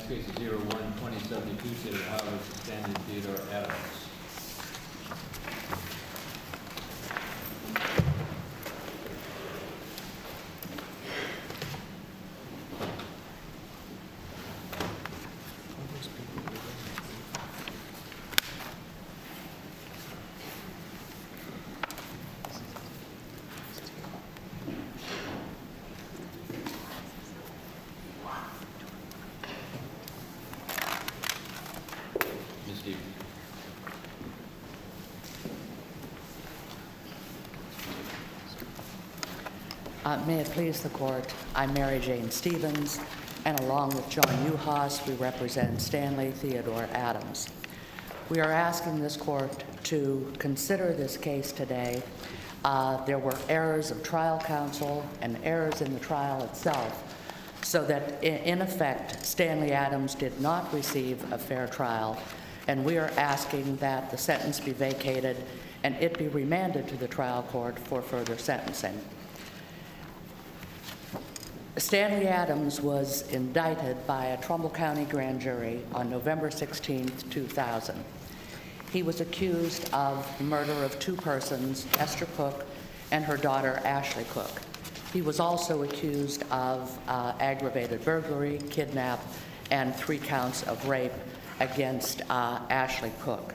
case is 01-2072, State of Ohio versus Stanley Theodore Adams. May it please the court, I'm Mary Jane Stevens, and along with John Uhas, we represent Stanley Theodore Adams. We are asking this court to consider this case today. There were errors of trial counsel and errors in the trial itself, so that in effect, Stanley Adams did not receive a fair trial, and we are asking that the sentence be vacated and it be remanded to the trial court for further sentencing. Stanley Adams was indicted by a Trumbull County grand jury on November 16, 2000. He was accused of the murder of two persons, Esther Cook and her daughter, Ashley Cook. He was also accused of aggravated burglary, kidnap, and 3 counts of rape against Ashley Cook.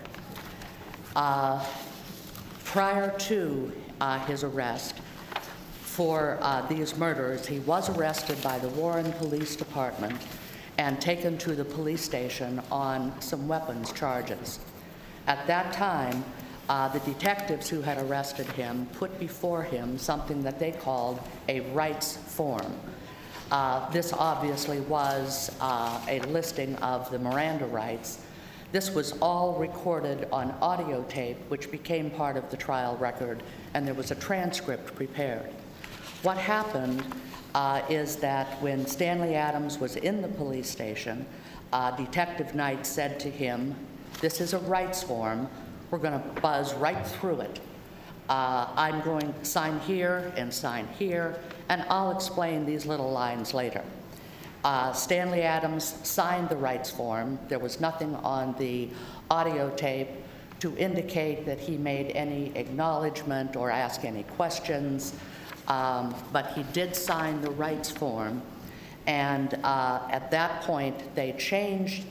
Prior to his arrest, for these murders, he was arrested by the Warren Police Department and taken to the police station on some weapons charges. At that time, the detectives who had arrested him put before him something that they called a rights form. This obviously was a listing of the Miranda rights. This was all recorded on audio tape, which became part of the trial record, and there was a transcript prepared. What happened is that when Stanley Adams was in the police station, Detective Knight said to him, "This is a rights form. We're going to buzz right through it. I'm going to sign here, and I'll explain these little lines later." Stanley Adams signed the rights form. There was nothing on the audio tape to indicate that he made any acknowledgement or ask any questions. But he did sign the rights form, and at that point they changed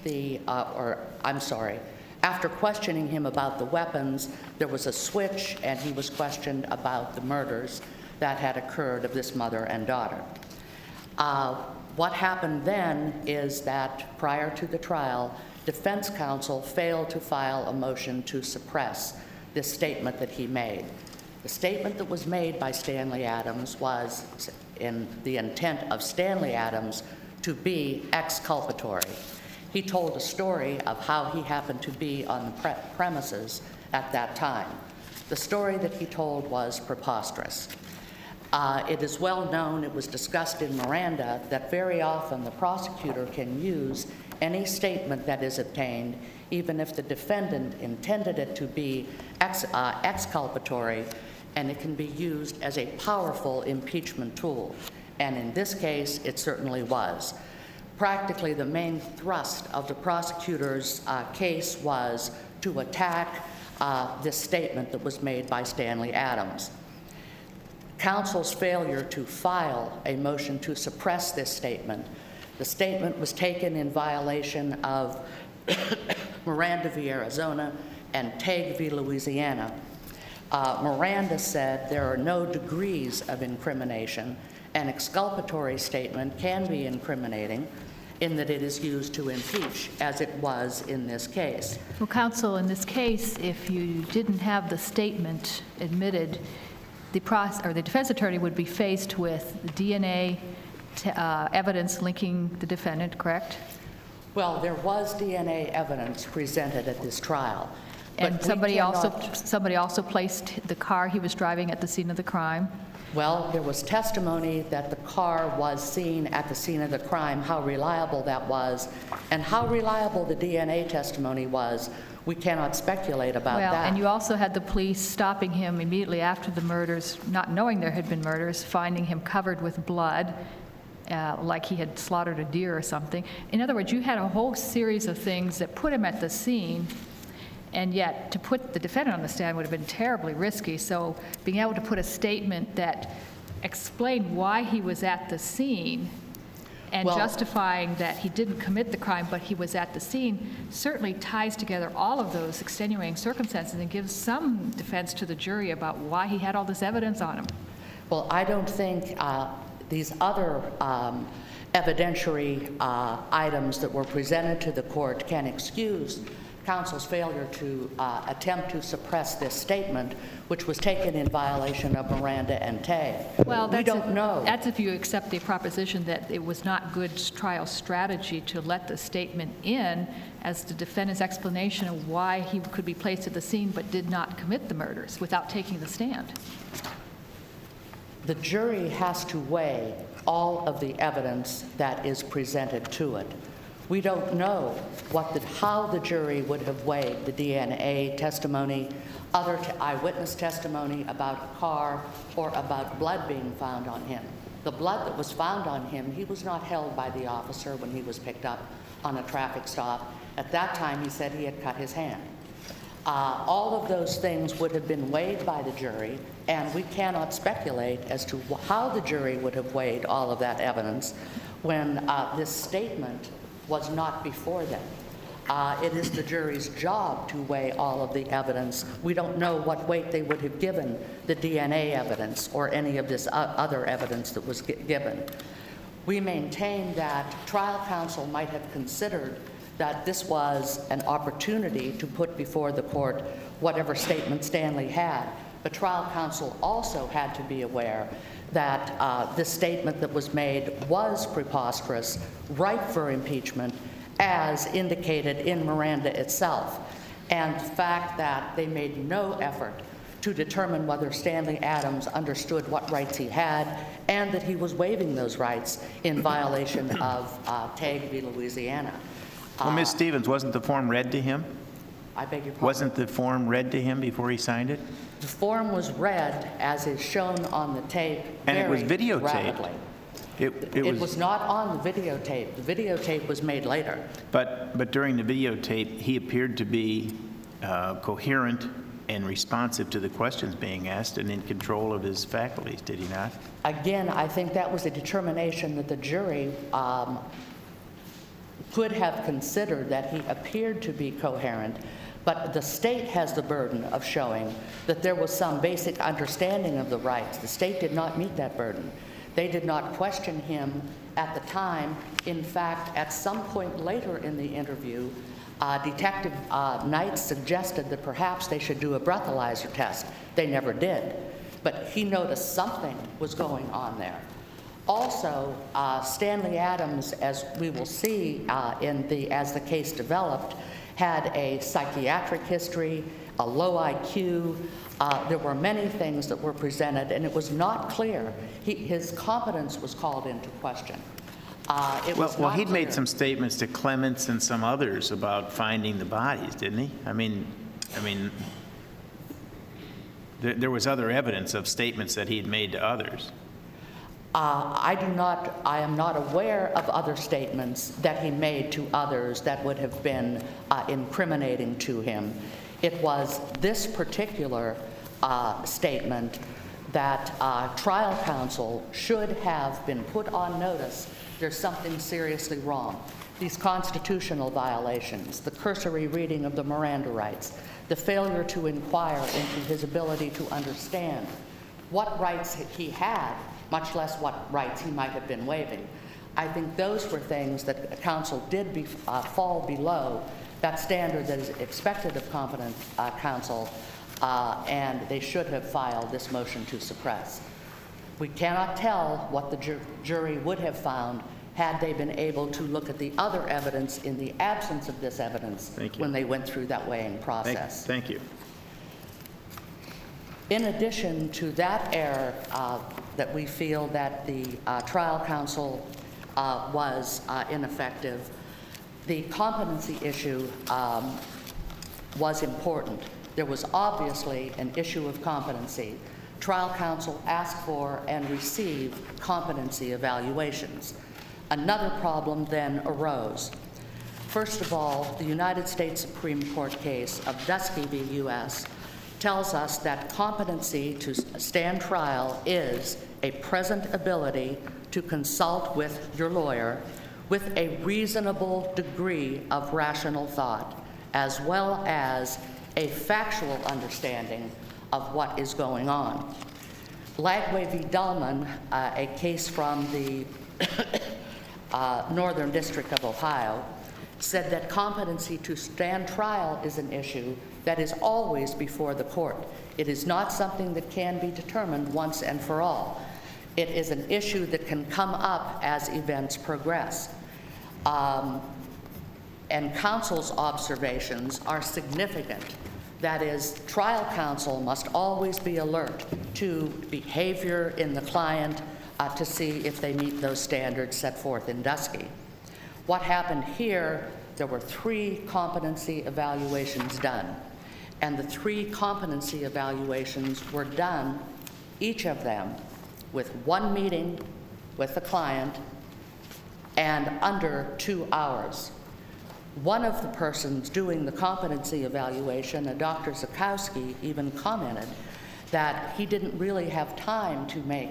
after questioning him about the weapons, there was a switch and he was questioned about the murders that had occurred of this mother and daughter. What happened then is that prior to the trial, defense counsel failed to file a motion to suppress this statement that he made. The statement that was made by Stanley Adams was in the intent of Stanley Adams to be exculpatory. He told a story of how he happened to be on the premises at that time. The story that he told was preposterous. It is well known, it was discussed in Miranda, that very often the prosecutor can use any statement that is obtained, even if the defendant intended it to be exculpatory, and it can be used as a powerful impeachment tool. And in this case, it certainly was. Practically, the main thrust of the prosecutor's case was to attack this statement that was made by Stanley Adams. Counsel's failure to file a motion to suppress this statement. The statement was taken in violation of Miranda v. Arizona and Tague v. Louisiana. Miranda said there are no degrees of incrimination. An exculpatory statement can be incriminating in that it is used to impeach, as it was in this case. Well, counsel, in this case, if you didn't have the statement admitted, the defense attorney would be faced with DNA evidence linking the defendant, correct? Well, there was DNA evidence presented at this trial. And somebody also placed the car he was driving at the scene of the crime? Well, there was testimony that the car was seen at the scene of the crime. How reliable that was, and how reliable the DNA testimony was, we cannot speculate about that. And you also had the police stopping him immediately after the murders, not knowing there had been murders, finding him covered with blood, like he had slaughtered a deer or something. In other words, you had a whole series of things that put him at the scene, and yet to put the defendant on the stand would have been terribly risky. So being able to put a statement that explained why he was at the scene and justifying that he didn't commit the crime, but he was at the scene, certainly ties together all of those extenuating circumstances and gives some defense to the jury about why he had all this evidence on him. Well, I don't think these other evidentiary items that were presented to the court can excuse counsel's failure to attempt to suppress this statement, which was taken in violation of Miranda and Tay. Well, we don't know. That's if you accept the proposition that it was not good trial strategy to let the statement in as the defendant's explanation of why he could be placed at the scene but did not commit the murders without taking the stand. The jury has to weigh all of the evidence that is presented to it. We don't know how the jury would have weighed the DNA testimony, other eyewitness testimony about a car, or about blood being found on him. The blood that was found on him, he was not held by the officer when he was picked up on a traffic stop. At that time, he said he had cut his hand. All of those things would have been weighed by the jury, and we cannot speculate as to how the jury would have weighed all of that evidence when this statement was not before them. It is the jury's job to weigh all of the evidence. We don't know what weight they would have given the DNA evidence or any of this other evidence that was given. We maintain that trial counsel might have considered that this was an opportunity to put before the court whatever statement Stanley had. But trial counsel also had to be aware that this statement that was made was preposterous, ripe for impeachment, as indicated in Miranda itself. And the fact that they made no effort to determine whether Stanley Adams understood what rights he had and that he was waiving those rights in violation of Tague v. Louisiana. Well, Ms. Stevens, wasn't the form read to him? I beg your pardon? Wasn't the form read to him before he signed it? The form was read, as is shown on the tape, and it was very videotaped. rapidly. It was not on the videotape. The videotape was made later. But during the videotape, he appeared to be coherent and responsive to the questions being asked and in control of his faculties, did he not? Again, I think that was a determination that the jury could have considered, that he appeared to be coherent, but the state has the burden of showing that there was some basic understanding of the rights. The state did not meet that burden. They did not question him at the time. In fact, at some point later in the interview, Detective Knight suggested that perhaps they should do a breathalyzer test. They never did, but he noticed something was going on there. Also, Stanley Adams, as we will see as the case developed, had a psychiatric history, a low IQ. There were many things that were presented, and it was not clear. His competence was called into question. Well, he'd made some statements to Clements and some others about finding the bodies, didn't he? I mean, there was other evidence of statements that he had made to others. I am not aware of other statements that he made to others that would have been incriminating to him. It was this particular statement that trial counsel should have been put on notice. There's something seriously wrong. These constitutional violations, the cursory reading of the Miranda rights, the failure to inquire into his ability to understand what rights he had, much less what rights he might have been waiving. I think those were things that counsel did fall below that standard that is expected of competent counsel, and they should have filed this motion to suppress. We cannot tell what the jury would have found had they been able to look at the other evidence in the absence of this evidence when they went through that weighing process. Thank you. In addition to that error, that we feel that the trial counsel was ineffective, the competency issue was important. There was obviously an issue of competency. trial counsel ask for and receive competency evaluations. Another problem then arose. First of all, the United States Supreme Court case of Dusky v. U.S. tells us that competency to stand trial is a present ability to consult with your lawyer with a reasonable degree of rational thought, as well as a factual understanding of what is going on. Lagway v. Dullman, a case from the Northern District of Ohio, said that competency to stand trial is an issue that is always before the court. It is not something that can be determined once and for all. It is an issue that can come up as events progress. And counsel's observations are significant. That is, trial counsel must always be alert to behavior in the client to see if they meet those standards set forth in Dusky. What happened here, there were 3 competency evaluations done. And the 3 competency evaluations were done, each of them, with 1 meeting with the client and under 2 hours. One of the persons doing the competency evaluation, a Dr. Zukowski, even commented that he didn't really have time to make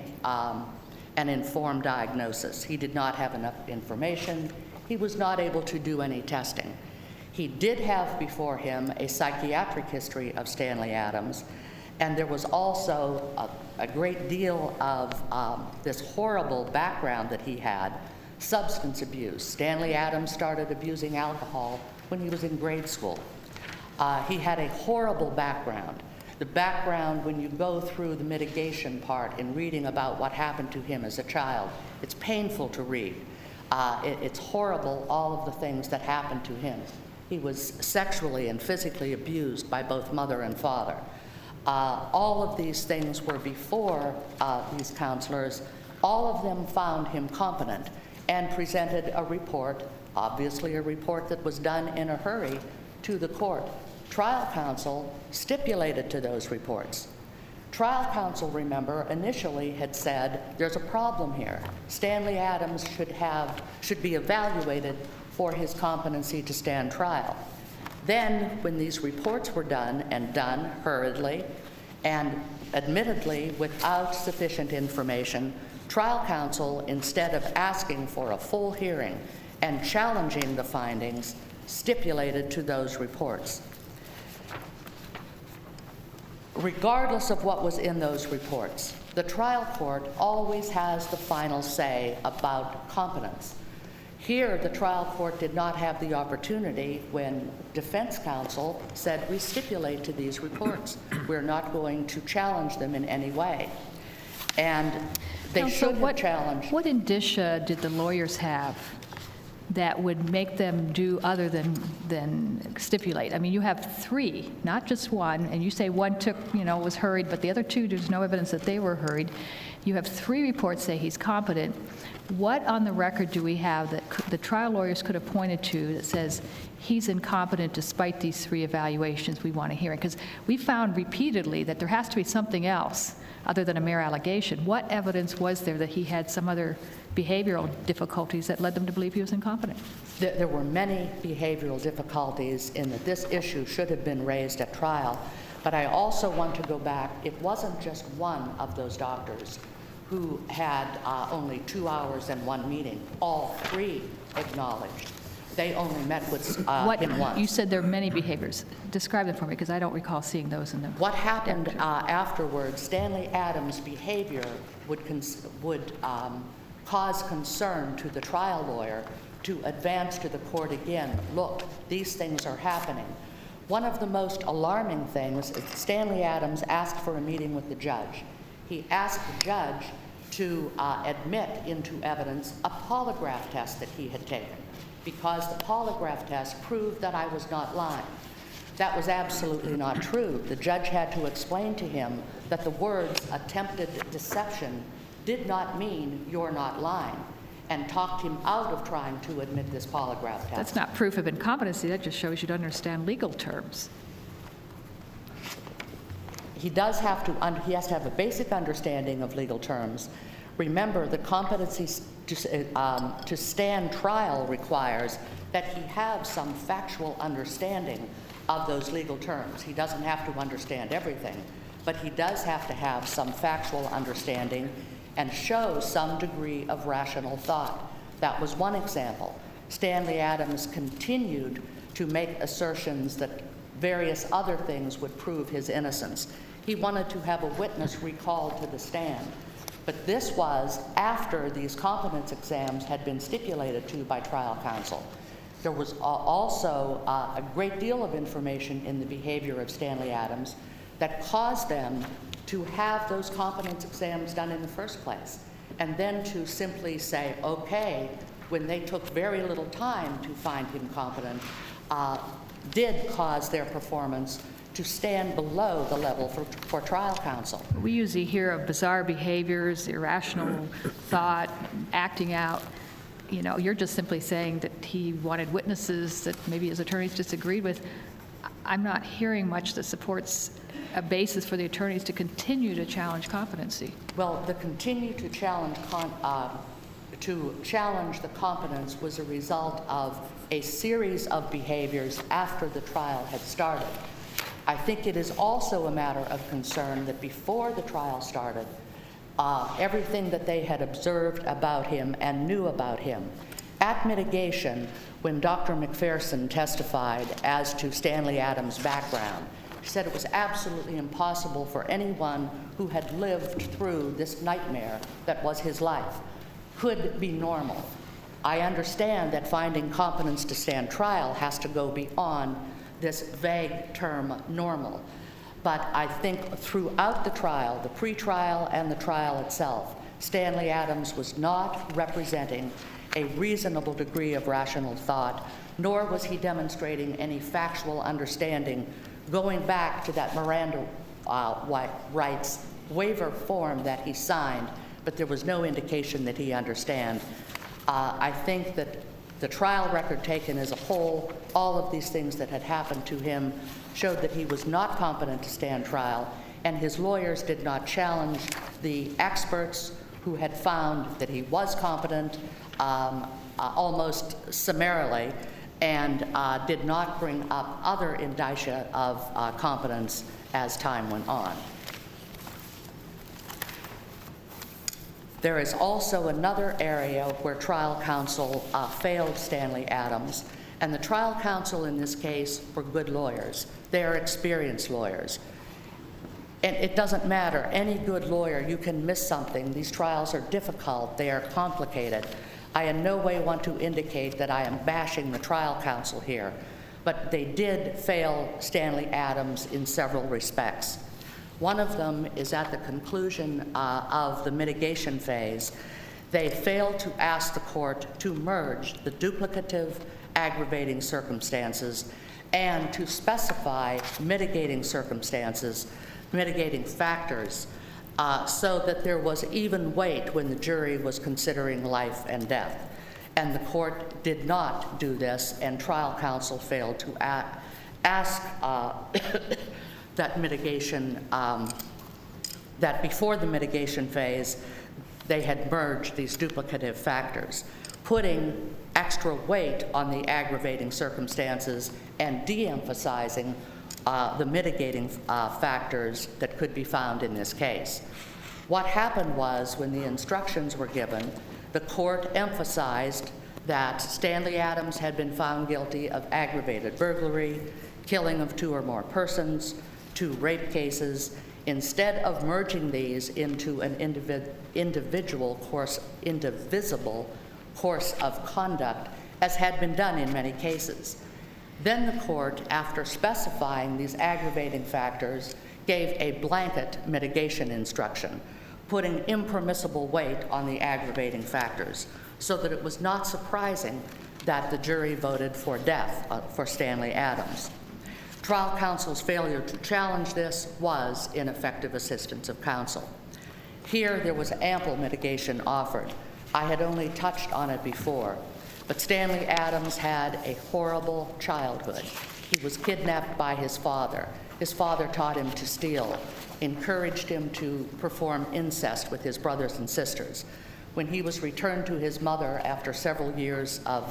an informed diagnosis. He did not have enough information. He was not able to do any testing. He did have before him a psychiatric history of Stanley Adams, and there was also a great deal of this horrible background that he had, substance abuse. Stanley Adams started abusing alcohol when he was in grade school. He had a horrible background. The background, when you go through the mitigation part in reading about what happened to him as a child, it's painful to read. It's horrible, all of the things that happened to him. He was sexually and physically abused by both mother and father. All of these things were before these counselors. All of them found him competent and presented a report, obviously a report that was done in a hurry, to the court. Trial counsel stipulated to those reports. Trial counsel, remember, initially had said, there's a problem here. Stanley Adams should be evaluated for his competency to stand trial. Then, when these reports were done, and done hurriedly, and admittedly without sufficient information, trial counsel, instead of asking for a full hearing and challenging the findings, stipulated to those reports. Regardless of what was in those reports, the trial court always has the final say about competence. Here, the trial court did not have the opportunity when defense counsel said, we stipulate to these reports. We're not going to challenge them in any way. And they should have challenged. What indicia did the lawyers have that would make them do other than stipulate? I mean, you have 3, not just 1, and you say 1 took, was hurried, but the other 2, there's no evidence that they were hurried. You have 3 reports say he's competent. What on the record do we have that the trial lawyers could have pointed to that says he's incompetent despite these 3 evaluations we want to hear? Because we found repeatedly that there has to be something else other than a mere allegation. What evidence was there that he had some other behavioral difficulties that led them to believe he was incompetent? There were many behavioral difficulties in that this issue should have been raised at trial. But I also want to go back. It wasn't just one of those doctors who had only 2 hours and 1 meeting. All 3 acknowledged. They only met with him once. You said there are many behaviors. Describe them for me, because I don't recall seeing those in the... What happened afterwards, Stanley Adams' behavior would cause concern to the trial lawyer to advance to the court again. Look, these things are happening. One of the most alarming things is Stanley Adams asked for a meeting with the judge. He asked the judge to admit into evidence a polygraph test that he had taken, because the polygraph test proved that I was not lying. That was absolutely not true. The judge had to explain to him that the words attempted deception did not mean you're not lying, and talked him out of trying to admit this polygraph test. That's not proof of incompetency. That just shows you don't understand legal terms. he has to have a basic understanding of legal terms. Remember, the competency to stand trial requires that he have some factual understanding of those legal terms. He doesn't have to understand everything, but he does have to have some factual understanding and show some degree of rational thought. That was one example. Stanley Adams continued to make assertions that various other things would prove his innocence. He wanted to have a witness recalled to the stand. But this was after these competence exams had been stipulated to by trial counsel. There was also a great deal of information in the behavior of Stanley Adams that caused them to have those competence exams done in the first place, and then to simply say, okay, when they took very little time to find him competent, did cause their performance to stand below the level for trial counsel. We usually hear of bizarre behaviors, irrational thought, acting out. You know, you're just simply saying that he wanted witnesses that maybe his attorneys disagreed with. I'm not hearing much that supports a basis for the attorneys to continue to challenge competency. Well, the continue to challenge the competence was a result of a series of behaviors after the trial had started. I think it is also a matter of concern that before the trial started, everything that they had observed about him and knew about him. At mitigation, when Dr. McPherson testified as to Stanley Adams' background, she said it was absolutely impossible for anyone who had lived through this nightmare that was his life could be normal. I understand that finding competence to stand trial has to go beyond this vague term normal. But I think throughout the trial, the pre-trial and the trial itself, Stanley Adams was not representing a reasonable degree of rational thought, nor was he demonstrating any factual understanding going back to that Miranda rights waiver form that he signed, but there was no indication that he understand. I think that the trial record taken as a whole, all of these things that had happened to him showed that he was not competent to stand trial, and his lawyers did not challenge the experts who had found that he was competent almost summarily, and did not bring up other indicia of competence as time went on. There is also another area where trial counsel failed Stanley Adams, and the trial counsel in this case were good lawyers. They are experienced lawyers. And it doesn't matter, any good lawyer, you can miss something. These trials are difficult, they are complicated. I in no way want to indicate that I am bashing the trial counsel here, but they did fail Stanley Adams in several respects. One of them is at the conclusion of the mitigation phase. They failed to ask the court to merge the duplicative aggravating circumstances and to specify mitigating circumstances, mitigating factors, so that there was even weight when the jury was considering life and death. And the court did not do this, and trial counsel failed to ask that mitigation, that before the mitigation phase, they had merged these duplicative factors, putting extra weight on the aggravating circumstances and de-emphasizing the mitigating factors that could be found in this case. What happened was, when the instructions were given, the court emphasized that Stanley Adams had been found guilty of aggravated burglary, killing of 2 or more persons, 2 rape cases, instead of merging these into an indivisible course of conduct, as had been done in many cases. Then the court, after specifying these aggravating factors, gave a blanket mitigation instruction, putting impermissible weight on the aggravating factors, so that it was not surprising that the jury voted for death for Stanley Adams. Trial counsel's failure to challenge this was ineffective assistance of counsel. Here, there was ample mitigation offered. I had only touched on it before, but Stanley Adams had a horrible childhood. He was kidnapped by his father. His father taught him to steal, encouraged him to perform incest with his brothers and sisters. When he was returned to his mother after several years of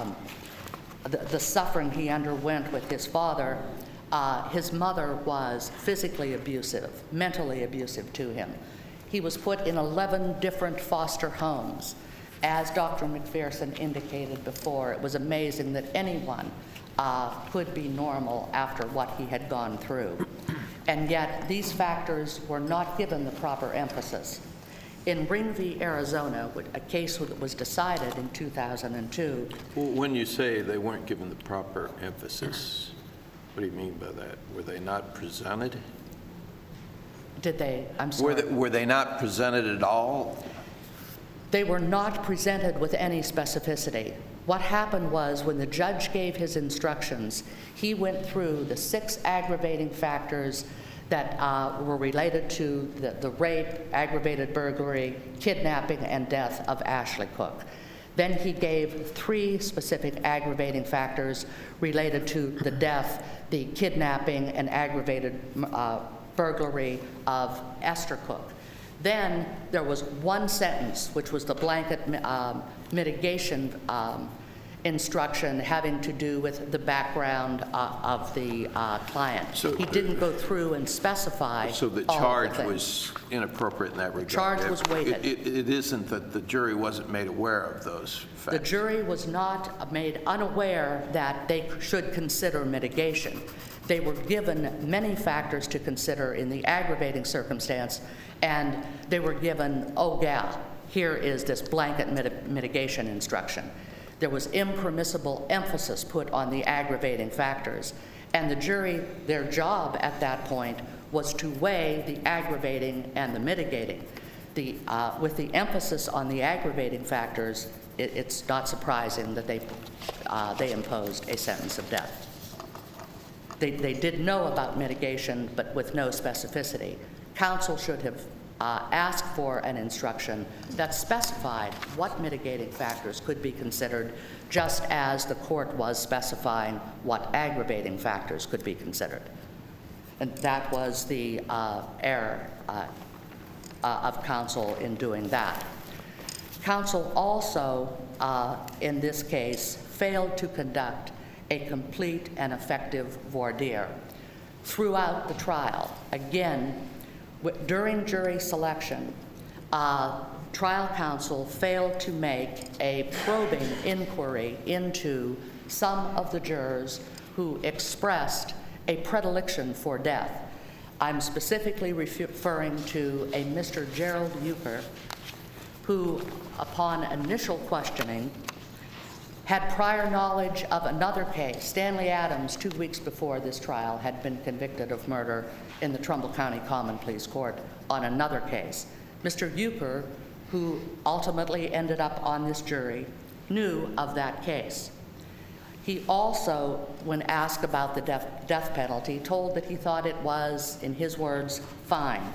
the suffering he underwent with his father, his mother was physically abusive, mentally abusive to him. He was put in 11 different foster homes. As Dr. McPherson indicated before, it was amazing that anyone could be normal after what he had gone through. And yet, these factors were not given the proper emphasis. In Ring v. Arizona, a case that was decided in 2002. Well, when you say they weren't given the proper emphasis, what do you mean by that? Were they not presented? Did they? I'm sorry. Were they not presented at all? They were not presented with any specificity. What happened was when the judge gave his instructions, he went through the 6 aggravating factors that were related to the rape, aggravated burglary, kidnapping, and death of Ashley Cook. Then he gave 3 specific aggravating factors related to the death, the kidnapping, and aggravated burglary of Esther Cook. Then there was 1 sentence, which was the blanket mitigation instruction having to do with the background of the client. So, he didn't go through and specify. So the charge was inappropriate in that regard. The charge was weighted. It isn't that the jury wasn't made aware of those facts. The jury was not made unaware that they should consider mitigation. They were given many factors to consider in the aggravating circumstance, and they were given, oh yeah, here is this blanket mitigation instruction. There was impermissible emphasis put on the aggravating factors, and the jury, their job at that point was to weigh the aggravating and the mitigating. With the emphasis on the aggravating factors, it's not surprising that they imposed a sentence of death. They did know about mitigation, but with no specificity. Counsel should have asked for an instruction that specified what mitigating factors could be considered, just as the court was specifying what aggravating factors could be considered. And that was the error of counsel in doing that. Counsel also, in this case, failed to conduct a complete and effective voir dire throughout the trial. Again, during jury selection, trial counsel failed to make a probing inquiry into some of the jurors who expressed a predilection for death. I'm specifically referring to a Mr. Gerald Euchre, who, upon initial questioning, had prior knowledge of another case. Stanley Adams, 2 weeks before this trial, had been convicted of murder in the Trumbull County Common Pleas Court on another case. Mr. Euchre, who ultimately ended up on this jury, knew of that case. He also, when asked about the death penalty, told that he thought it was, in his words, fine.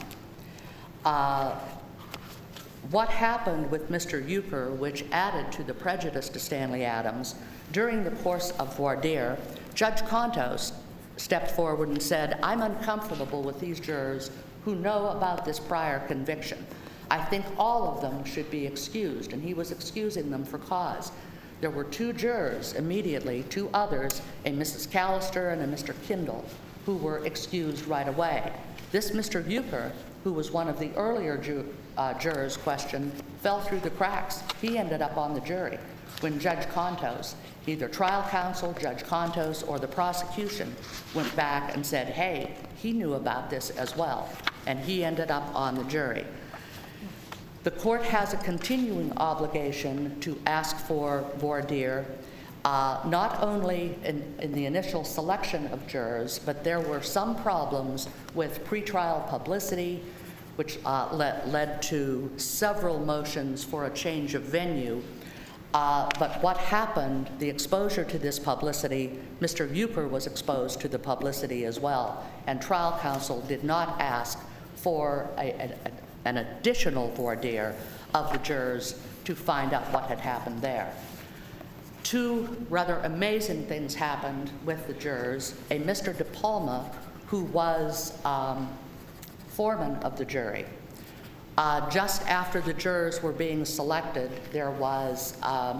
What happened with Mr. Euchre, which added to the prejudice to Stanley Adams, during the course of voir dire, Judge Contos stepped forward and said, I'm uncomfortable with these jurors who know about this prior conviction. I think all of them should be excused, and he was excusing them for cause. There were 2 jurors immediately, 2 others, a Mrs. Callister and a Mr. Kindle, who were excused right away. This Mr. Euchre, who was one of the earlier jurors questioned, fell through the cracks. He ended up on the jury when Judge Contos, either trial counsel, Judge Contos, or the prosecution went back and said, hey, he knew about this as well, and he ended up on the jury. The court has a continuing obligation to ask for voir dire, not only in the initial selection of jurors, but there were some problems with pretrial publicity, which led to several motions for a change of venue. But what happened, the exposure to this publicity, Mr. Euchre was exposed to the publicity as well, and trial counsel did not ask for an additional voir dire of the jurors to find out what had happened there. Two rather amazing things happened with the jurors. A Mr. De Palma, who was foreman of the jury, just after the jurors were being selected, there was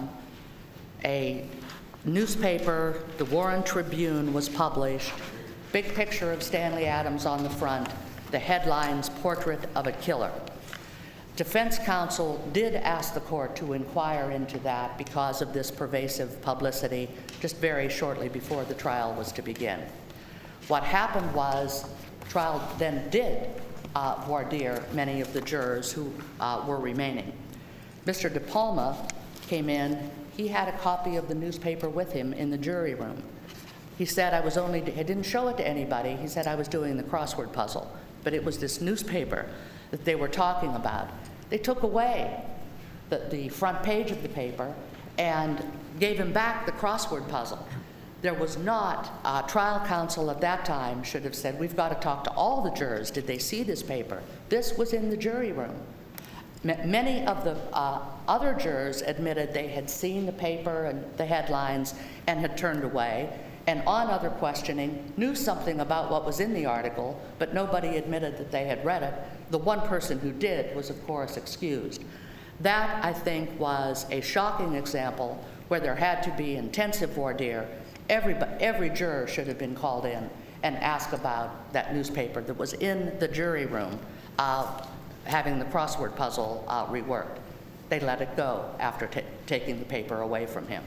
a newspaper, the Warren Tribune, was published, big picture of Stanley Adams on the front, the headlines, "Portrait of a Killer." Defense counsel did ask the court to inquire into that because of this pervasive publicity just very shortly before the trial was to begin. What happened was, the trial then did voir dire many of the jurors who were remaining. Mr. De Palma came in. He had a copy of the newspaper with him in the jury room. He said, I didn't show it to anybody. He said I was doing the crossword puzzle, but it was this newspaper that they were talking about. They took away the front page of the paper and gave him back the crossword puzzle. There was not, trial counsel at that time should have said, we've got to talk to all the jurors. Did they see this paper? This was in the jury room. Many of the other jurors admitted they had seen the paper and the headlines and had turned away, and on other questioning knew something about what was in the article, but nobody admitted that they had read it. The one person who did was, of course, excused. That, I think, was a shocking example where there had to be intensive voir dire. Every juror should have been called in and asked about that newspaper that was in the jury room having the crossword puzzle reworked. They let it go after taking the paper away from him.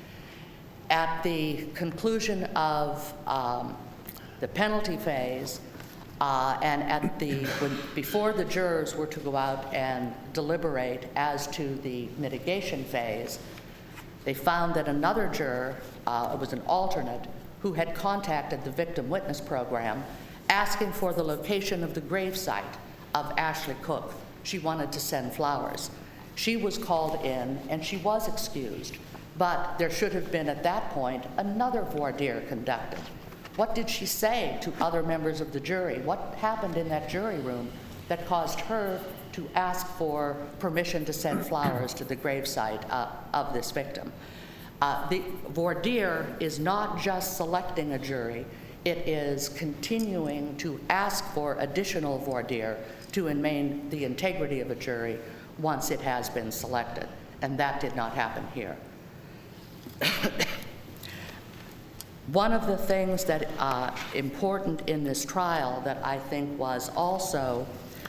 At the conclusion of the penalty phase, and before the jurors were to go out and deliberate as to the mitigation phase, they found that another juror, it was an alternate, who had contacted the victim witness program asking for the location of the gravesite of Ashley Cook. She wanted to send flowers. She was called in and she was excused, but there should have been at that point another voir dire conducted. What did she say to other members of the jury? What happened in that jury room that caused her to ask for permission to send flowers to the gravesite of this victim? The voir dire is not just selecting a jury, it is continuing to ask for additional voir dire to maintain the integrity of a jury once it has been selected, and that did not happen here. One of the things that important in this trial that I think was also,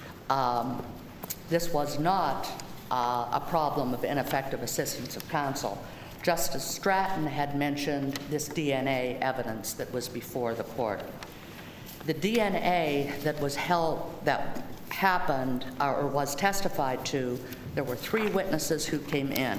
this was not a problem of ineffective assistance of counsel. Justice Stratton had mentioned this DNA evidence that was before the court. The DNA that was happened or was testified to, there were 3 witnesses who came in.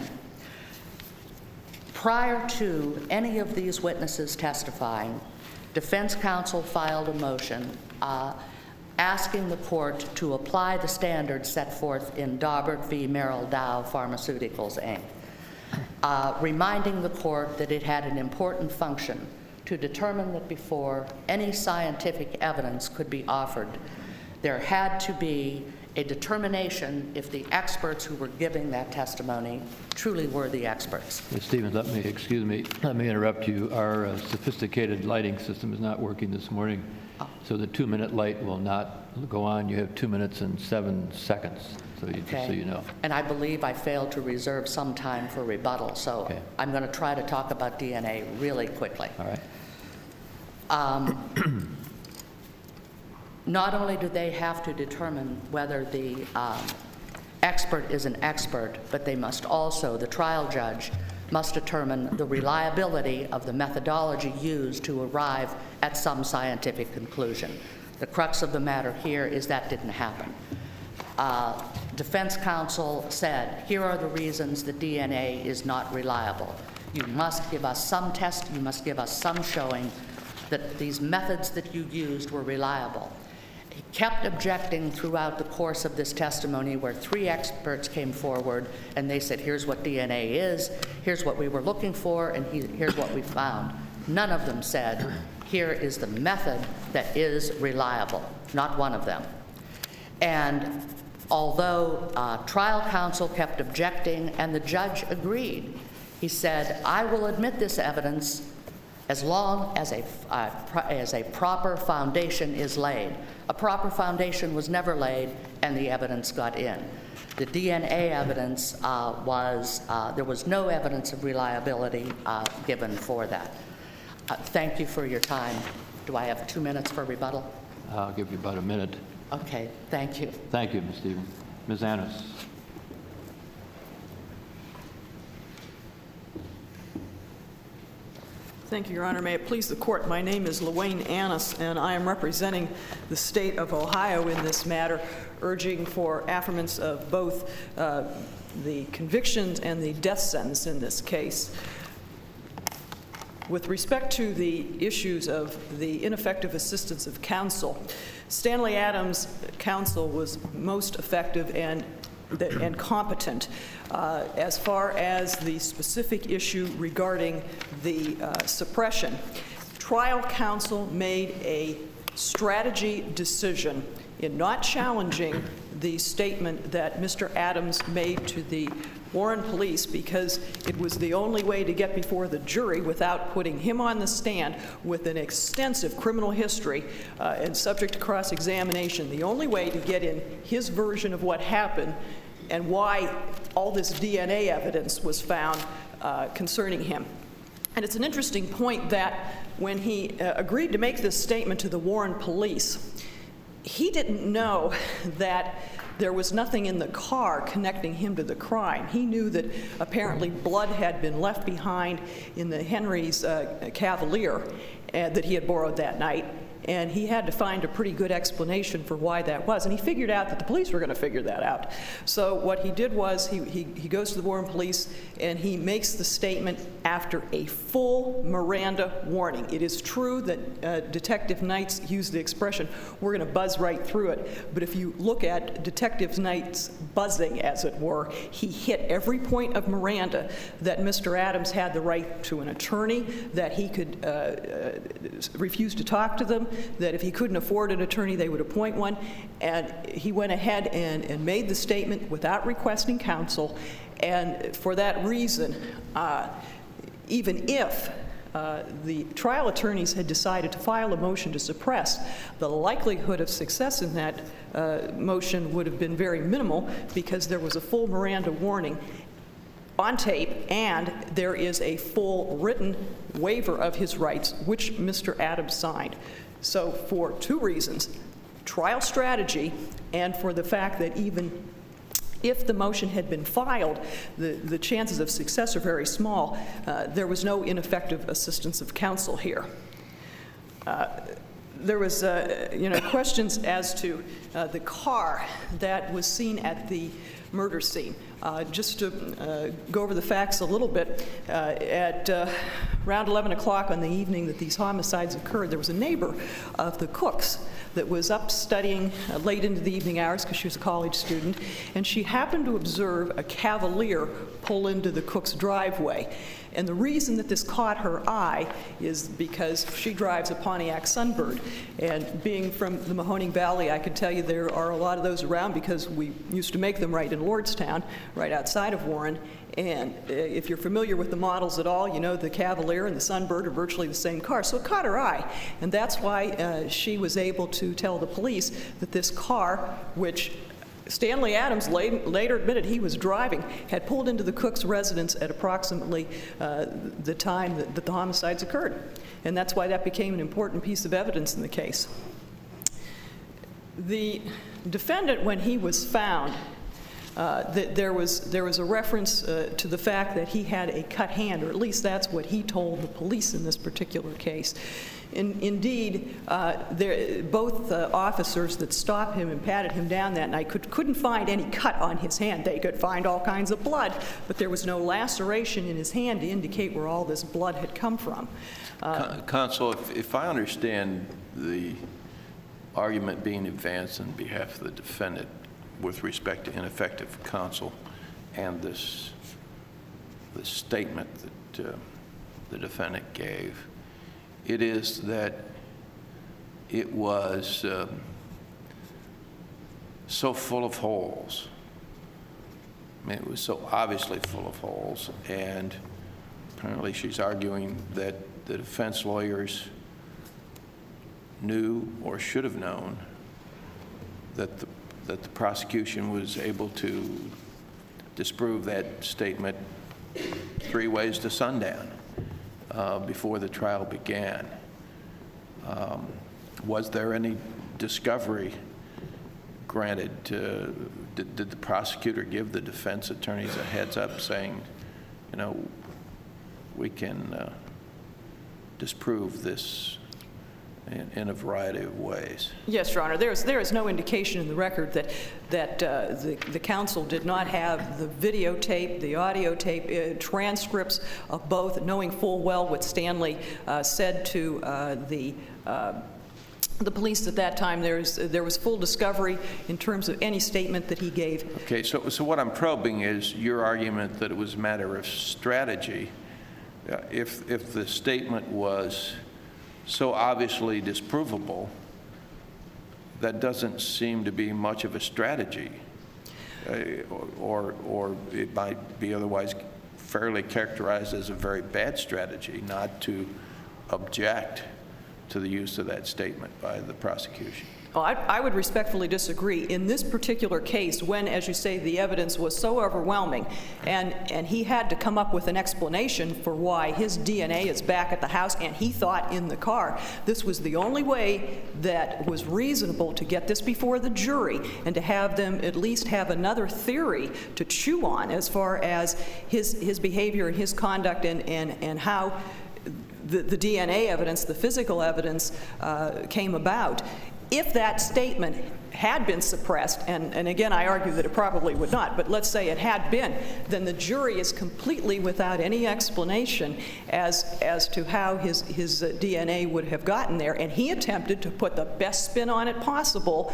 Prior to any of these witnesses testifying, defense counsel filed a motion asking the court to apply the standards set forth in Daubert v. Merrill Dow Pharmaceuticals, Inc., reminding the court that it had an important function to determine that before any scientific evidence could be offered, there had to be a determination if the experts who were giving that testimony truly were the experts. Ms. Stevens, let me interrupt you. Our sophisticated lighting system is not working this morning, so the 2-minute light will not go on. You have 2 minutes and 7 seconds, just so you know. And I believe I failed to reserve some time for rebuttal, so I'm going to try to talk about DNA really quickly. All right. Not only do they have to determine whether the expert is an expert, but they must also, the trial judge, must determine the reliability of the methodology used to arrive at some scientific conclusion. The crux of the matter here is that didn't happen. Defense counsel said, here are the reasons the DNA is not reliable. You must give us some test, you must give us some showing that these methods that you used were reliable. He kept objecting throughout the course of this testimony where 3 experts came forward and they said, here's what DNA is, here's what we were looking for, and here's what we found. None of them said, here is the method that is reliable. Not one of them. And although trial counsel kept objecting and the judge agreed, He said, "I will admit this evidence as long as a proper foundation is laid." A proper foundation was never laid, and the evidence got in. The DNA evidence there was no evidence of reliability given for that. Thank you for your time. Do I have 2 minutes for rebuttal? I'll give you about a minute. Okay, thank you. Thank you, Ms. Stevens. Ms. Annis. Thank you, Your Honor. May it please the Court, my name is LaWayne Annis, and I am representing the state of Ohio in this matter, urging for affirmance of both the convictions and the death sentence in this case. With respect to the issues of the ineffective assistance of counsel, Stanley Adams' counsel was most effective and competent. As far as the specific issue regarding the suppression, trial counsel made a strategy decision in not challenging the statement that Mr. Adams made to the Warren police, because it was the only way to get before the jury without putting him on the stand with an extensive criminal history and subject to cross-examination. The only way to get in his version of what happened and why all this DNA evidence was found concerning him. And it's an interesting point that when he agreed to make this statement to the Warren police, he didn't know that there was nothing in the car connecting him to the crime. He knew that apparently blood had been left behind in the Henry's Cavalier that he had borrowed that night, and he had to find a pretty good explanation for why that was. And he figured out that the police were going to figure that out. So what he did was he goes to the Warren police and he makes the statement after a full Miranda warning. It is true that Detective Knights used the expression, "We're going to buzz right through it." But if you look at Detective Knights' buzzing, as it were, he hit every point of Miranda, that Mr. Adams had the right to an attorney, that he could refuse to talk to them, that if he couldn't afford an attorney, they would appoint one. And he went ahead and made the statement without requesting counsel. And for that reason, even if the trial attorneys had decided to file a motion to suppress, the likelihood of success in that motion would have been very minimal, because there was a full Miranda warning on tape, and there is a full written waiver of his rights, which Mr. Adams signed. So for two reasons, trial strategy, and for the fact that even if the motion had been filed, the chances of success are very small. There was no ineffective assistance of counsel here. There was, questions as to the car that was seen at the murder scene. Just to go over the facts a little bit, at around 11 o'clock on the evening that these homicides occurred, there was a neighbor of the Cooks that was up studying late into the evening hours because she was a college student, and she happened to observe a Cavalier pull into the Cooks' driveway. And the reason that this caught her eye is because she drives a Pontiac Sunbird. And being from the Mahoning Valley, I can tell you there are a lot of those around, because we used to make them right in Lordstown, right outside of Warren. And if you're familiar with the models at all, you know the Cavalier and the Sunbird are virtually the same car. So it caught her eye. And that's why she was able to tell the police that this car, which Stanley Adams later admitted he was driving, had pulled into the Cooks' residence at approximately the time that the homicides occurred. And that's why that became an important piece of evidence in the case. The defendant, when he was found, there was a reference to the fact that he had a cut hand, or at least that's what he told the police in this particular case. Indeed, both officers that stopped him and patted him down that night couldn't find any cut on his hand. They could find all kinds of blood, but there was no laceration in his hand to indicate where all this blood had come from. Counsel, if I understand the argument being advanced on behalf of the defendant with respect to ineffective counsel and the statement that the defendant gave, it is that it was so full of holes. I mean, it was so obviously full of holes, and apparently she's arguing that the defense lawyers knew or should have known that the prosecution was able to disprove that statement 3 ways to sundown before the trial began. Was there any discovery granted? Did the prosecutor give the defense attorneys a heads up saying, you know, we can disprove this in a variety of ways? Yes, Your Honor. There is no indication in the record that the counsel did not have the videotape, the audio tape, transcripts of both, knowing full well what Stanley said to the police at that time. There was full discovery in terms of any statement that he gave. Okay, so what I'm probing is your argument that it was a matter of strategy. If the statement was so obviously disprovable, that doesn't seem to be much of a strategy, or it might be otherwise fairly characterized as a very bad strategy not to object to the use of that statement by the prosecution. Well, I would respectfully disagree. In this particular case, when, as you say, the evidence was so overwhelming, and he had to come up with an explanation for why his DNA is back at the house, and he thought in the car, this was the only way that was reasonable to get this before the jury and to have them at least have another theory to chew on as far as his behavior and his conduct and how the DNA evidence, the physical evidence came about. If that statement had been suppressed, and again I argue that it probably would not, but let's say it had been, then the jury is completely without any explanation as to how his DNA would have gotten there, and he attempted to put the best spin on it possible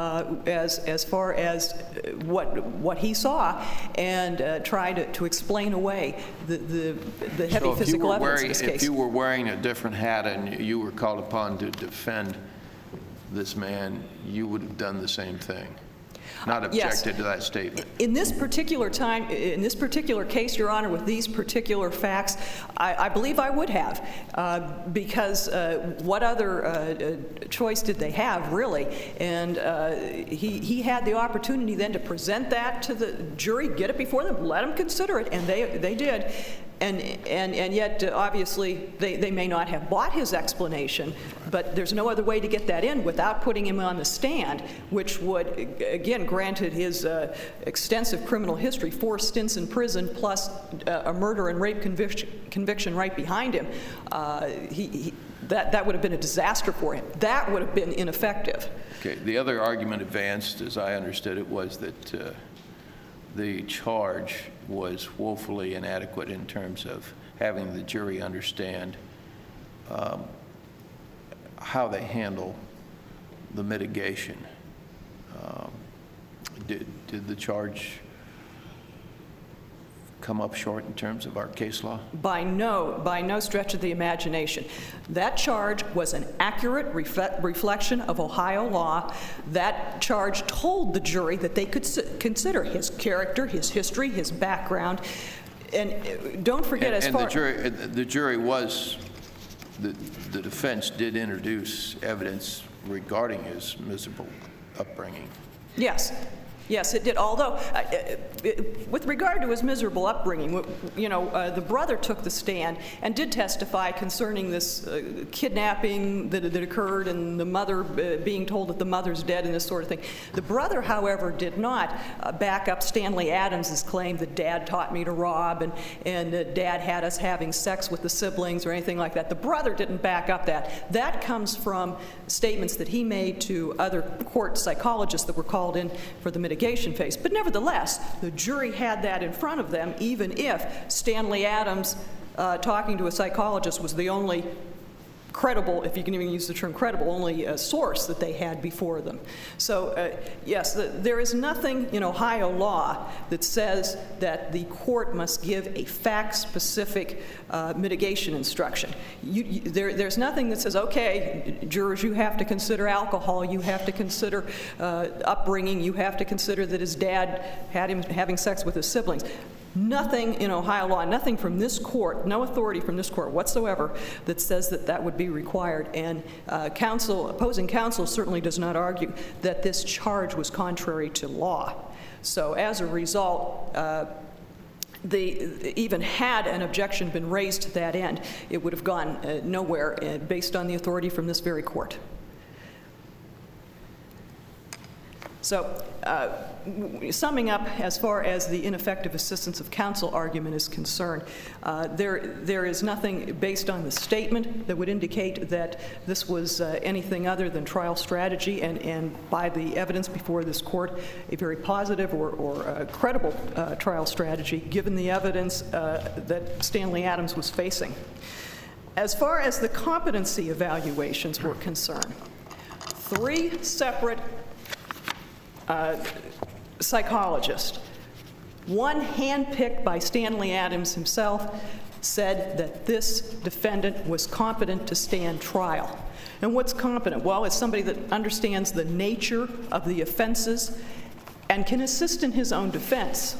as far as what he saw, and try to explain away the heavy physical evidence in this case. If you were wearing a different hat and you were called upon to defend this man, you would have done the same thing, not objected to that statement. In this particular time, in this particular case, Your Honor, with these particular facts, I believe I would have, because what other choice did they have, really? And he had the opportunity then to present that to the jury, get it before them, let them consider it, and they did. And yet, obviously, they may not have bought his explanation, but there's no other way to get that in without putting him on the stand, which would, again, granted his extensive criminal history, 4 stints in prison, plus a murder and rape conviction right behind him, that would have been a disaster for him. That would have been ineffective. Okay. The other argument advanced, as I understood it, was that the charge was woefully inadequate in terms of having the jury understand how they handle the mitigation. Did the charge come up short in terms of our case law? By no stretch of the imagination. That charge was an accurate reflection of Ohio law. That charge told the jury that they could consider his character, his history, his background. And don't forget, the jury was, the defense did introduce evidence regarding his miserable upbringing. Yes. Yes, it did. Although, with regard to his miserable upbringing, you know, the brother took the stand and did testify concerning this kidnapping that occurred and the mother being told that the mother's dead and this sort of thing. The brother, however, did not back up Stanley Adams' claim that Dad taught me to rob and Dad had us having sex with the siblings or anything like that. The brother didn't back up that. That comes from statements that he made to other court psychologists that were called in for the mitigation phase. But nevertheless, the jury had that in front of them, even if Stanley Adams talking to a psychologist was the only credible, if you can even use the term credible, only source that they had before them. So yes, there is nothing in Ohio law that says that the court must give a fact-specific mitigation instruction. There's nothing that says, okay, jurors, you have to consider alcohol, you have to consider upbringing, you have to consider that his dad had him having sex with his siblings. nothing in Ohio law, nothing from this court, no authority from this court whatsoever that says that that would be required. And opposing counsel certainly does not argue that this charge was contrary to law. So as a result, even had an objection been raised to that end, it would have gone nowhere based on the authority from this very court. So summing up, as far as the ineffective assistance of counsel argument is concerned, there is nothing based on the statement that would indicate that this was anything other than trial strategy, and by the evidence before this court, a very positive or credible trial strategy, given the evidence that Stanley Adams was facing. As far as the competency evaluations were concerned, 3 separate psychologist, one handpicked by Stanley Adams himself, said that this defendant was competent to stand trial. And what's competent? Well, it's somebody that understands the nature of the offenses and can assist in his own defense.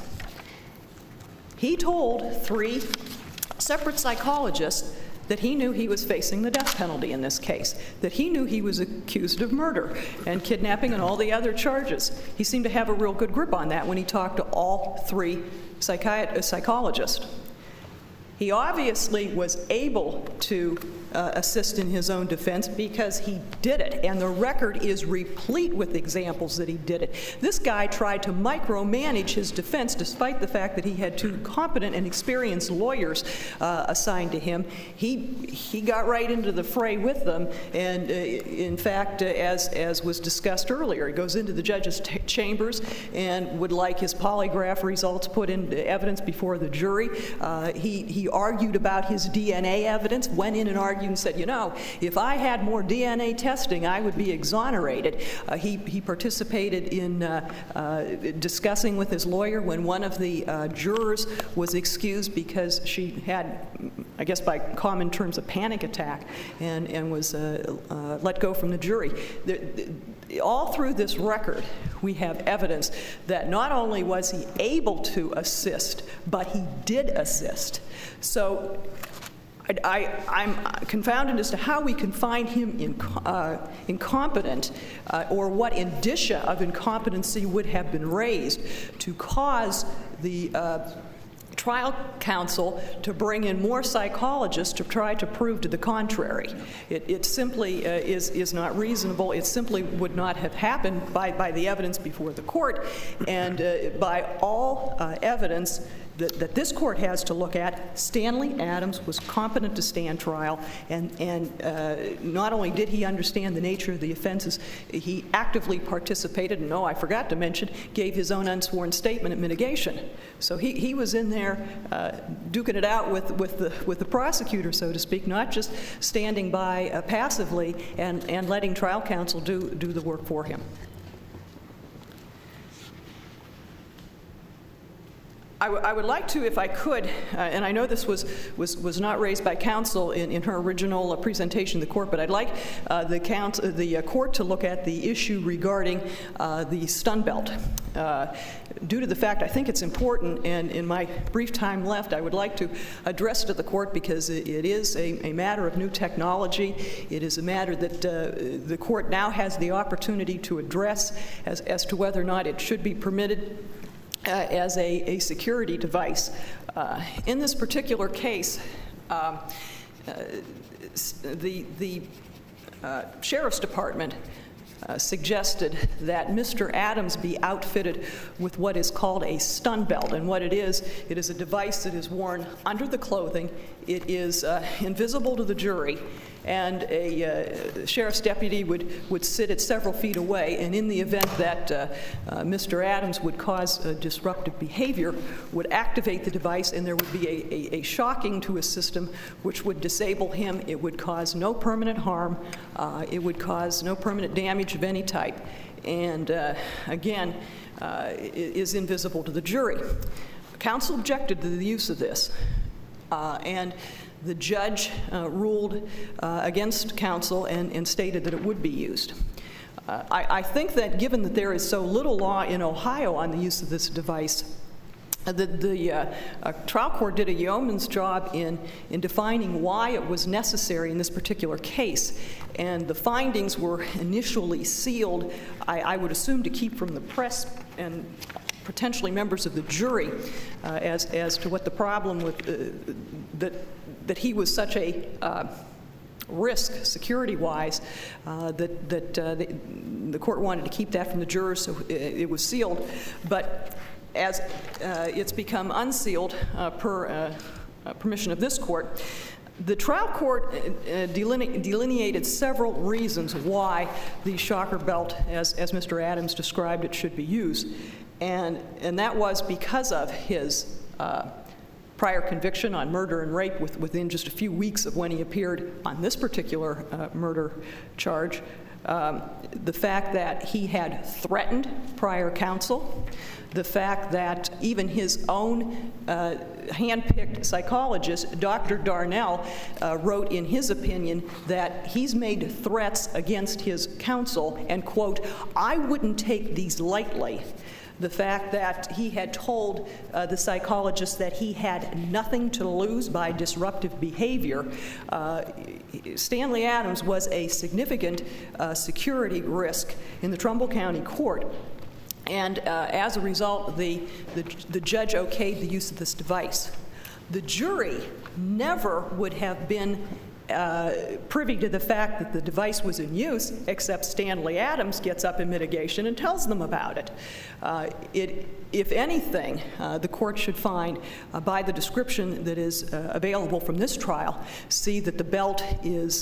He told 3 separate psychologists that he knew he was facing the death penalty in this case, that he knew he was accused of murder and kidnapping and all the other charges. He seemed to have a real good grip on that when he talked to all 3 psychologists. He obviously was able to assist in his own defense because he did it, and the record is replete with examples that he did it. This guy tried to micromanage his defense despite the fact that he had 2 competent and experienced lawyers assigned to him. He got right into the fray with them, and in fact, as was discussed earlier, he goes into the judge's chambers and would like his polygraph results put into evidence before the jury. He argued about his DNA evidence, went in and argued and said, you know, if I had more DNA testing, I would be exonerated. He participated in discussing with his lawyer when one of the jurors was excused because she had, I guess by common terms, a panic attack and was let go from the jury. All through this record, we have evidence that not only was he able to assist, but he did assist. So I'm confounded as to how we can find him incompetent or what indicia of incompetency would have been raised to cause the trial counsel to bring in more psychologists to try to prove to the contrary. It simply is not reasonable. It simply would not have happened by the evidence before the court, and by all evidence that this court has to look at. Stanley Adams was competent to stand trial, and not only did he understand the nature of the offenses, he actively participated, and I forgot to mention, gave his own unsworn statement at mitigation. So he was in there duking it out with the prosecutor, so to speak, not just standing by passively and letting trial counsel do the work for him. I would like to, if I could, and I know this was not raised by counsel in her original presentation to the court, but I'd like the court to look at the issue regarding the stun belt. Due to the fact I think it's important, and in my brief time left, I would like to address to the court because it is a matter of new technology. It is a matter that the court now has the opportunity to address as to whether or not it should be permitted as a security device. In this particular case, the Sheriff's Department suggested that Mr. Adams be outfitted with what is called a stun belt. And what it is a device that is worn under the clothing. It is invisible to the jury, and a sheriff's deputy would sit at several feet away, and in the event that Mr. Adams would cause disruptive behavior, would activate the device, and there would be a shocking to his system which would disable him. It would cause no permanent harm. It would cause no permanent damage of any type, and again, is invisible to the jury. Counsel objected to the use of this, and the judge ruled against counsel and stated that it would be used. I think that given that there is so little law in Ohio on the use of this device, The trial court did a yeoman's job in defining why it was necessary in this particular case, and the findings were initially sealed, I would assume, to keep from the press and potentially members of the jury as to what the problem with that he was such a risk security-wise that the court wanted to keep that from the jurors, so it was sealed. But as it's become unsealed per permission of this court, the trial court delineated several reasons why the shocker belt, as Mr. Adams described it, should be used. And that was because of his prior conviction on murder and rape within just a few weeks of when he appeared on this particular murder charge. The fact that he had threatened prior counsel, the fact that even his own hand-picked psychologist, Dr. Darnell, wrote in his opinion that he's made threats against his counsel, and, quote, "I wouldn't take these lightly." The fact that he had told the psychologist that he had nothing to lose by disruptive behavior. Stanley Adams was a significant security risk in the Trumbull County Court. And as a result, the judge okayed the use of this device. The jury never would have been privy to the fact that the device was in use, except Stanley Adams gets up in mitigation and tells them about it. If anything, the court should find, by the description that is available from this trial, see that the belt is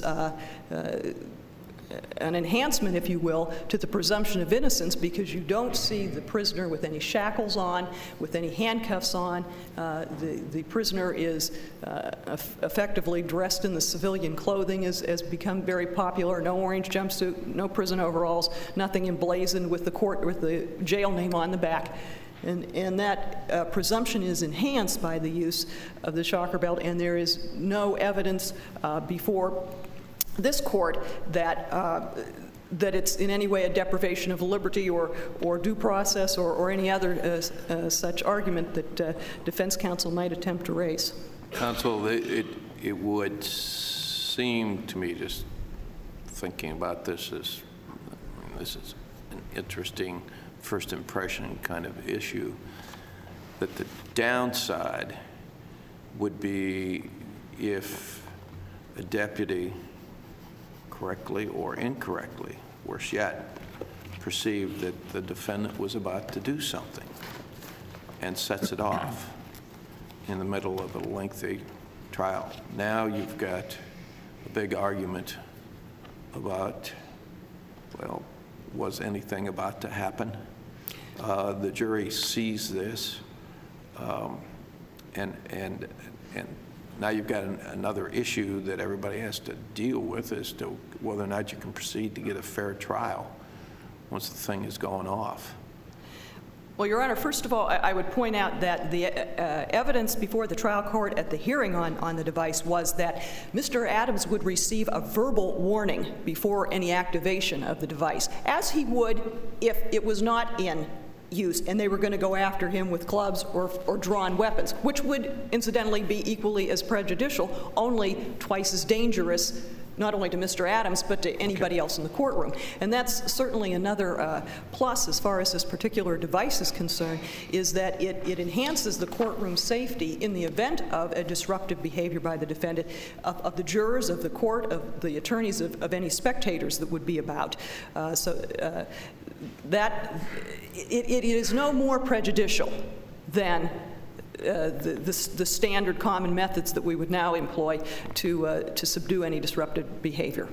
an enhancement, if you will, to the presumption of innocence, because you don't see the prisoner with any shackles on, with any handcuffs on. The prisoner is effectively dressed in the civilian clothing, has become very popular. No orange jumpsuit, no prison overalls, nothing emblazoned with the jail name on the back. And that presumption is enhanced by the use of the shocker belt, and there is no evidence before this court that it's in any way a deprivation of liberty or due process or any other such argument that defense counsel might attempt to raise. Counsel, it would seem to me, just thinking about this, this is an interesting first impression kind of issue, that the downside would be if a deputy, correctly or incorrectly, worse yet, perceived that the defendant was about to do something and sets it off in the middle of a lengthy trial. Now you've got a big argument about, well, was anything about to happen? The jury sees this, and now you've got another issue that everybody has to deal with as to whether or not you can proceed to get a fair trial once the thing is going off. Well, Your Honor, first of all, I would point out that the evidence before the trial court at the hearing on the device was that Mr. Adams would receive a verbal warning before any activation of the device, as he would if it was not in use and they were going to go after him with clubs or drawn weapons, which would incidentally be equally as prejudicial, only twice as dangerous, not only to Mr. Adams, but to anybody else in the courtroom. And that's certainly another plus as far as this particular device is concerned, is that it enhances the courtroom safety in the event of a disruptive behavior by the defendant, of the jurors, of the court, of the attorneys, of any spectators that would be about. That it is no more prejudicial than the standard common methods that we would now employ to subdue any disruptive behavior.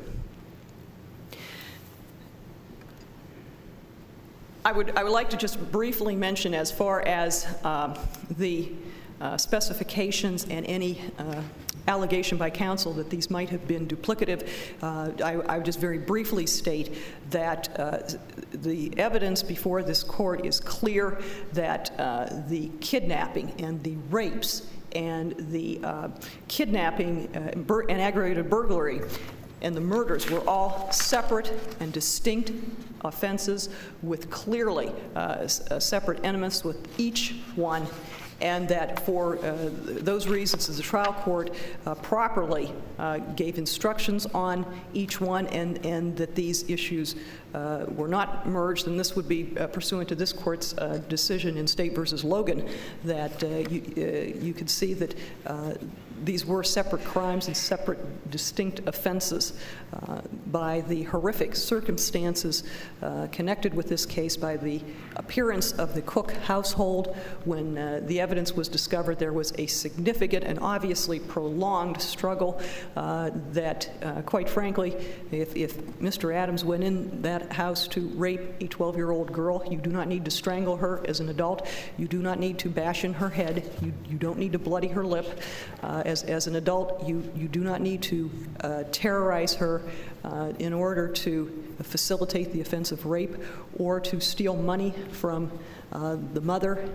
I would like to just briefly mention, as far as the specifications and any allegation by counsel that these might have been duplicative, I would just very briefly state that the evidence before this court is clear that the kidnapping and the rapes and the kidnapping and aggravated burglary and the murders were all separate and distinct offenses with clearly separate animus with each one. and that for those reasons, the trial court properly gave instructions on each one, and that these issues were not merged, and this would be pursuant to this court's decision in State versus Logan, that you could see that these were separate crimes and separate distinct offenses by the horrific circumstances connected with this case, by the appearance of the Cook household. When the evidence was discovered, there was a significant and obviously prolonged struggle that, quite frankly, if Mr. Adams went in that house to rape a 12-year-old girl, you do not need to strangle her as an adult. You do not need to bash in her head. You don't need to bloody her lip. As an adult, you do not need to terrorize her in order to facilitate the offense of rape or to steal money from the mother.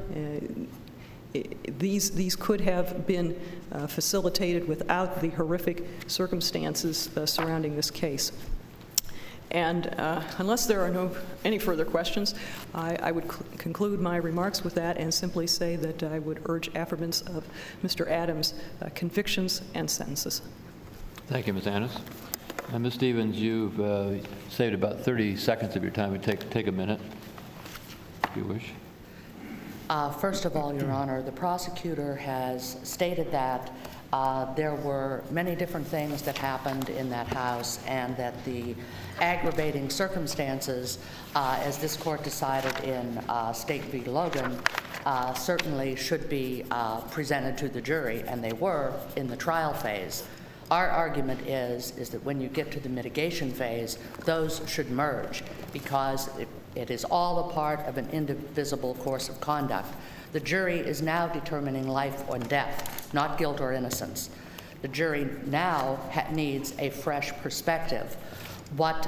These could have been facilitated without the horrific circumstances surrounding this case. And unless there are any further questions, I would conclude my remarks with that and simply say that I would urge affirmance of Mr. Adams' convictions and sentences. Thank you, Ms. Annis. Ms. Stevens, you've saved about 30 seconds of your time. We take a minute, if you wish. First of all, Your Honor, the prosecutor has stated that there were many different things that happened in that house, and that the aggravating circumstances, as this court decided in State v. Logan, certainly should be presented to the jury, and they were in the trial phase. Our argument is that when you get to the mitigation phase, those should merge, because it is all a part of an indivisible course of conduct. The jury is now determining life or death, not guilt or innocence. The jury now needs a fresh perspective. What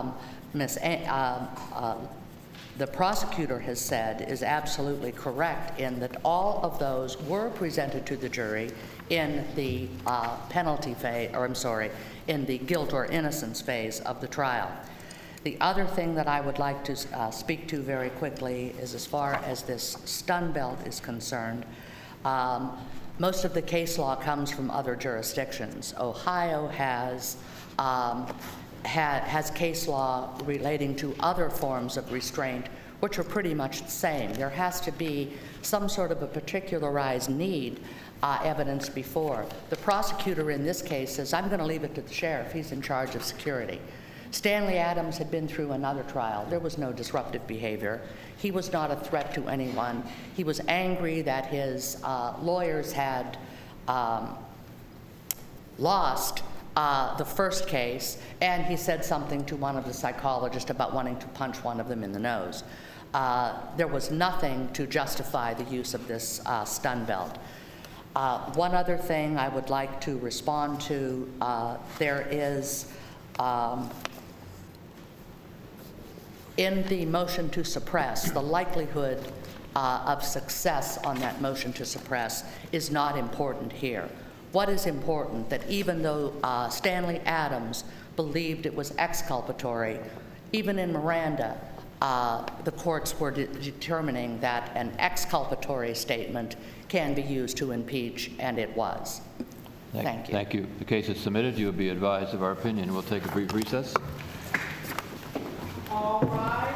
the prosecutor has said is absolutely correct, in that all of those were presented to the jury in the penalty phase, or I'm sorry, in the guilt or innocence phase of the trial. The other thing that I would like to speak to very quickly is, as far as this stun belt is concerned, most of the case law comes from other jurisdictions. Ohio has case law relating to other forms of restraint, which are pretty much the same. There has to be some sort of a particularized need evidence before. The prosecutor in this case says, I'm going to leave it to the sheriff. He's in charge of security. Stanley Adams had been through another trial. There was no disruptive behavior. He was not a threat to anyone. He was angry that his lawyers had lost the first case, and he said something to one of the psychologists about wanting to punch one of them in the nose. There was nothing to justify the use of this stun belt. One other thing I would like to respond to, there is in the motion to suppress, the likelihood of success on that motion to suppress is not important here. What is important, that even though Stanley Adams believed it was exculpatory, even in Miranda, the courts were determining that an exculpatory statement can be used to impeach, and it was. Thank you. Thank you. The case is submitted. You will be advised of our opinion. We'll take a brief recess. All rise.